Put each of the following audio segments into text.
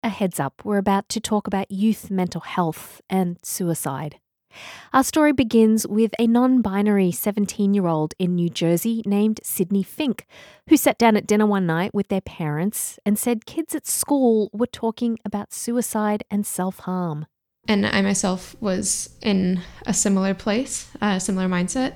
A heads up, we're about to talk about youth mental health and suicide. Our story begins with a non-binary 17-year-old in New Jersey named Sydney Fink, who sat down at dinner one night with their parents and said kids at school were talking about suicide and self-harm. And I myself was in a similar place, a similar mindset.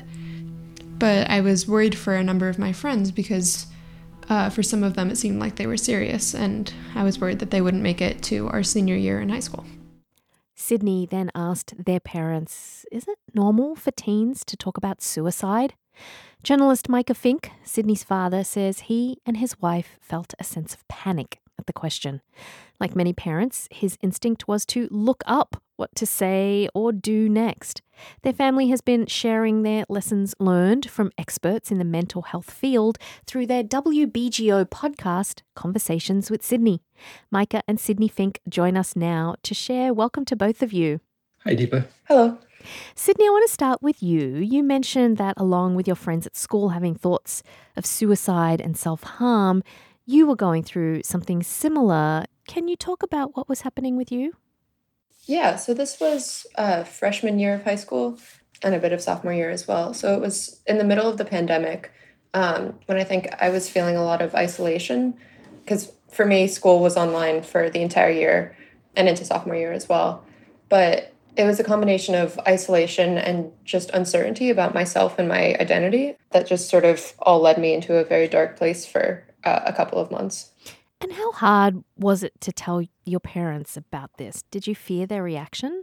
But I was worried for a number of my friends because for some of them it seemed like they were serious, and I was worried that they wouldn't make it to our senior year in high school. Sydney then asked their parents, is it normal for teens to talk about suicide? Journalist Micah Fink, Sydney's father, says he and his wife felt a sense of panic at the question. Like many parents, his instinct was to look up what to say or do next. Their family has been sharing their lessons learned from experts in the mental health field through their WBGO podcast, Conversations with Sydney. Micah and Sydney Fink join us now to share. Welcome to both of you. Hi, Deepa. Hello. Sydney, I want to start with you. You mentioned that along with your friends at school having thoughts of suicide and self-harm, you were going through something similar. Can you talk about what was happening with you? Yeah, so this was freshman year of high school and a bit of sophomore year as well. So it was in the middle of the pandemic when I think I was feeling a lot of isolation because for me, school was online for the entire year and into sophomore year as well. But it was a combination of isolation and just uncertainty about myself and my identity that just sort of all led me into a very dark place for a couple of months. And how hard was it to tell your parents about this? Did you fear their reaction?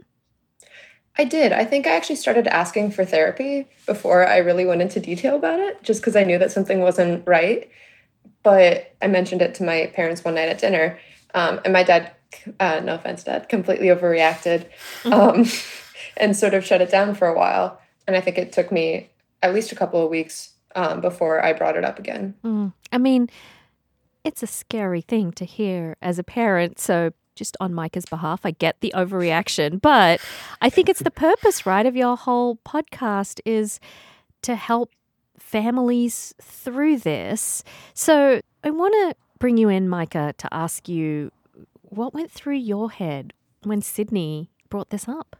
I did. I think I actually started asking for therapy before I really went into detail about it, just because I knew that something wasn't right. But I mentioned it to my parents one night at dinner, and my dad, no offense, Dad, completely overreacted and sort of shut it down for a while. And I think it took me at least a couple of weeks before I brought it up again. I mean, it's a scary thing to hear as a parent, so just on Micah's behalf, I get the overreaction, but I think it's the purpose, right, of your whole podcast is to help families through this. So I want to bring you in, Micah, to ask you what went through your head when Sydney brought this up?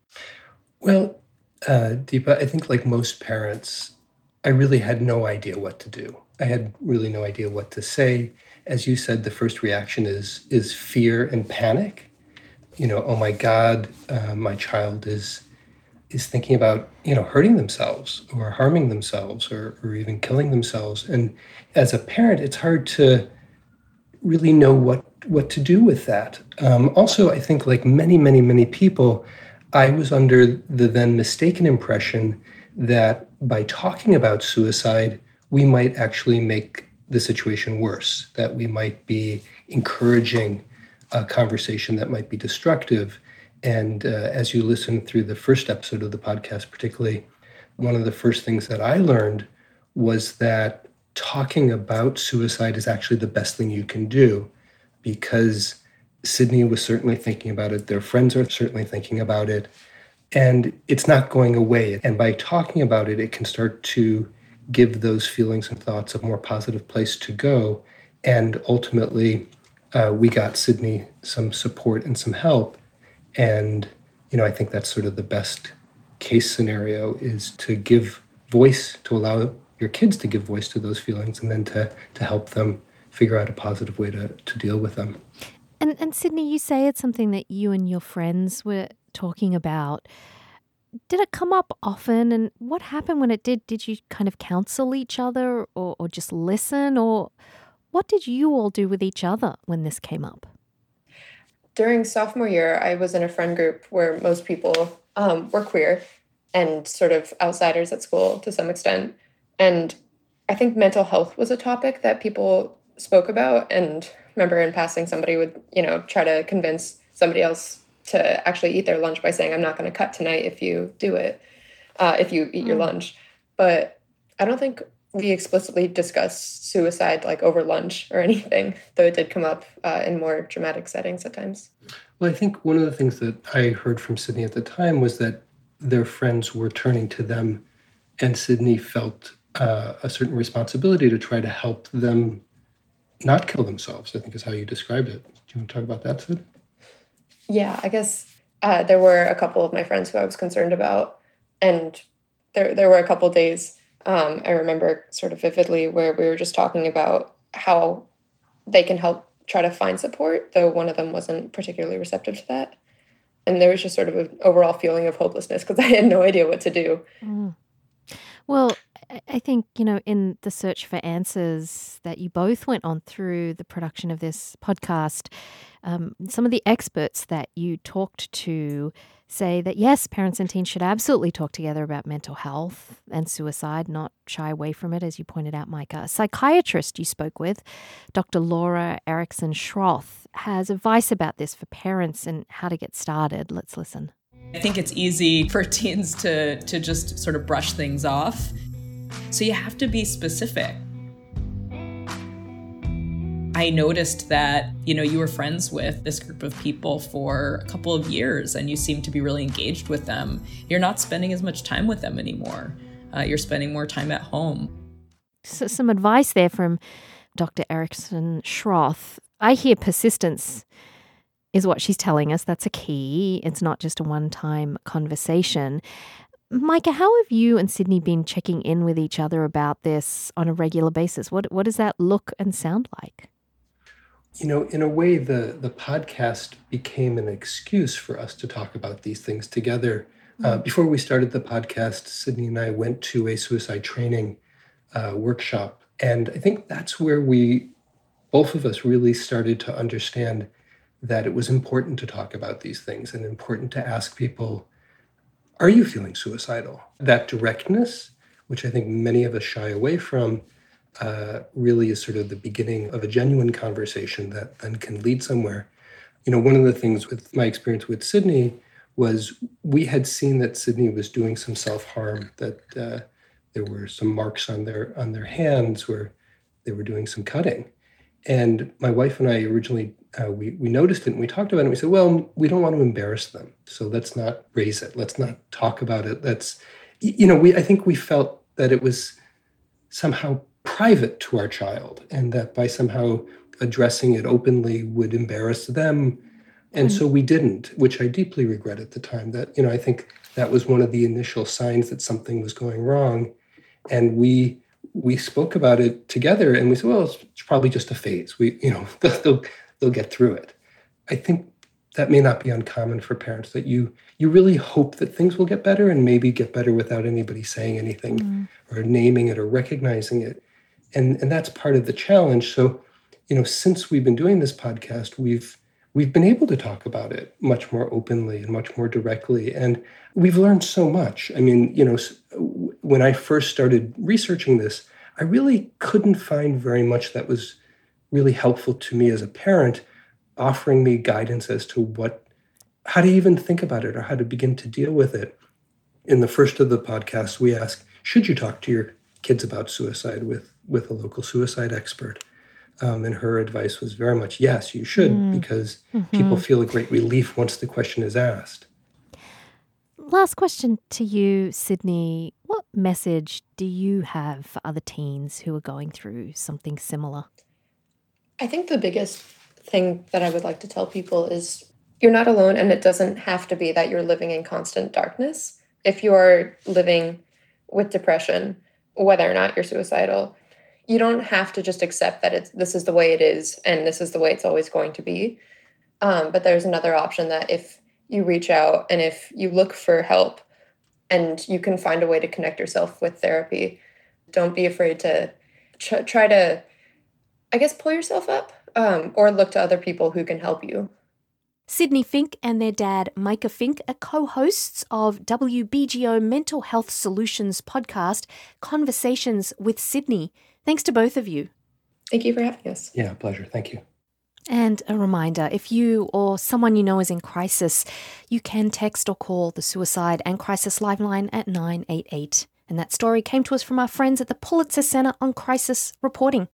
Well, Deepa, I think like most parents, I really had no idea what to do. I had really no idea what to say. As you said, the first reaction is fear and panic. You know, oh my God, my child is thinking about, hurting themselves or harming themselves or even killing themselves. And as a parent, it's hard to really know what to do with that. Also, I think like many, many, many people, I was under the then mistaken impression that by talking about suicide, we might actually make the situation worse, that we might be encouraging a conversation that might be destructive. And as you listen through the first episode of the podcast, particularly, one of the first things that I learned was that talking about suicide is actually the best thing you can do, because Sydney was certainly thinking about it. Their friends are certainly thinking about it. And it's not going away. And by talking about it, it can start to give those feelings and thoughts a more positive place to go. And ultimately, we got Sydney some support and some help. And, I think that's sort of the best case scenario, is to give voice, to allow your kids to give voice to those feelings, and then to help them figure out a positive way to deal with them. And Sydney, you say it's something that you and your friends were talking about. Did it come up often, and what happened when it did? Did you kind of counsel each other or just listen, or what did you all do with each other when this came up? During sophomore year, I was in a friend group where most people were queer and sort of outsiders at school to some extent. And I think mental health was a topic that people spoke about. And remember in passing, somebody would, try to convince somebody else to actually eat their lunch by saying, I'm not going to cut tonight if you do it, if you eat your lunch. But I don't think we explicitly discussed suicide like over lunch or anything, though it did come up in more dramatic settings at times. Well, I think one of the things that I heard from Sydney at the time was that their friends were turning to them, and Sydney felt a certain responsibility to try to help them not kill themselves, I think is how you described it. Do you want to talk about that, Sid? Yeah, I guess there were a couple of my friends who I was concerned about. And there were a couple of days, I remember sort of vividly, where we were just talking about how they can help try to find support, though one of them wasn't particularly receptive to that. And there was just sort of an overall feeling of hopelessness because I had no idea what to do. Mm. Well, I think, in the search for answers that you both went on through the production of this podcast, some of the experts that you talked to say that, yes, parents and teens should absolutely talk together about mental health and suicide, not shy away from it, as you pointed out, Micah. A psychiatrist you spoke with, Dr. Laura Erickson Schroth, has advice about this for parents and how to get started. Let's listen. I think it's easy for teens to just sort of brush things off. So you have to be specific. I noticed that, you were friends with this group of people for a couple of years and you seem to be really engaged with them. You're not spending as much time with them anymore. You're spending more time at home. So some advice there from Dr. Erickson Schroth. I hear persistence is what she's telling us. That's a key. It's not just a one-time conversation. Micah, how have you and Sydney been checking in with each other about this on a regular basis? What does that look and sound like? In a way, the podcast became an excuse for us to talk about these things together. Before we started the podcast, Sydney and I went to a suicide training workshop. And I think that's where both of us really started to understand that it was important to talk about these things and important to ask people, are you feeling suicidal? That directness, which I think many of us shy away from, really is sort of the beginning of a genuine conversation that then can lead somewhere. One of the things with my experience with Sydney was we had seen that Sydney was doing some self-harm, that there were some marks on their hands where they were doing some cutting. And my wife and I originally, we noticed it and we talked about it. And we said, well, we don't want to embarrass them. So let's not raise it. Let's not talk about it. I think we felt that it was somehow private to our child and that by somehow addressing it openly would embarrass them. And so we didn't, which I deeply regret at the time. That, I think that was one of the initial signs that something was going wrong. And we spoke about it together and we said, well, it's probably just a phase. They'll get through it. I think that may not be uncommon for parents, that you really hope that things will get better and maybe get better without anybody saying anything or naming it or recognizing it. And that's part of the challenge. So, since we've been doing this podcast, we've been able to talk about it much more openly and much more directly. And we've learned so much. I mean, when I first started researching this, I really couldn't find very much that was really helpful to me as a parent, offering me guidance as to how to even think about it or how to begin to deal with it. In the first of the podcasts, we asked, should you talk to your kids about suicide with a local suicide expert? And her advice was very much, yes, you should, because people feel a great relief once the question is asked. Last question to you, Sydney. What message do you have for other teens who are going through something similar? I think the biggest thing that I would like to tell people is you're not alone, and it doesn't have to be that you're living in constant darkness. If you are living with depression, whether or not you're suicidal, you don't have to just accept that this is the way it is and this is the way it's always going to be. But there's another option, that if you reach out and if you look for help and you can find a way to connect yourself with therapy, don't be afraid to try to, I guess, pull yourself up or look to other people who can help you. Sydney Fink and their dad, Micah Fink, are co-hosts of WBGO Mental Health Solutions podcast, Conversations with Sydney. Thanks to both of you. Thank you for having us. Yeah, pleasure. Thank you. And a reminder, if you or someone you know is in crisis, you can text or call the Suicide and Crisis Lifeline at 988. And that story came to us from our friends at the Pulitzer Center on Crisis Reporting.